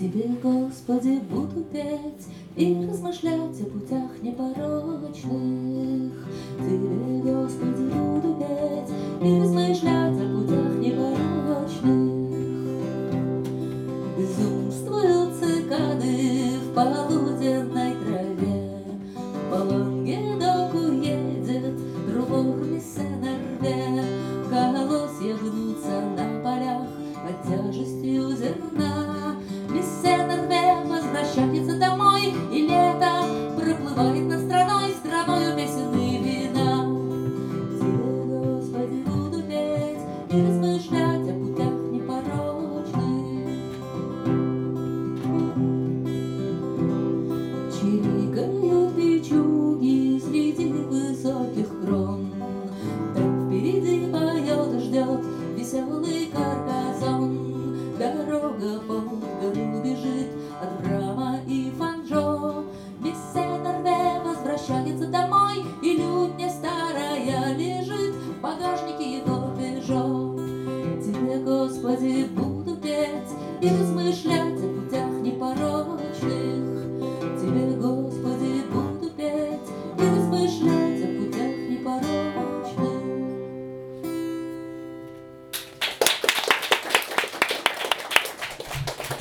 Тебе, Господи, буду петь и размышлять о путях непорочных. Тебе, Господи, буду петь и размышлять о путях непорочных. Безумствуют цикады в полуденной траве, по Лангедоку едет друг Мессенерве. Колосья гнутся на полях под тяжестью зерна. Мессенерве возвращается домой, и лето проплывает над страной, страною песен и вина. Тебе, Господи, буду петь и размышлять о путях непорочных. Чирикают печуги среди высоких крон, там впереди поет и ждет веселый каркасон. Дорога под гору бежит от Брама и Фанжо. Мессенерве возвращается домой, и лютня старая лежит в багажнике его Пежо. Тебе, Господи, буду петь и размышлять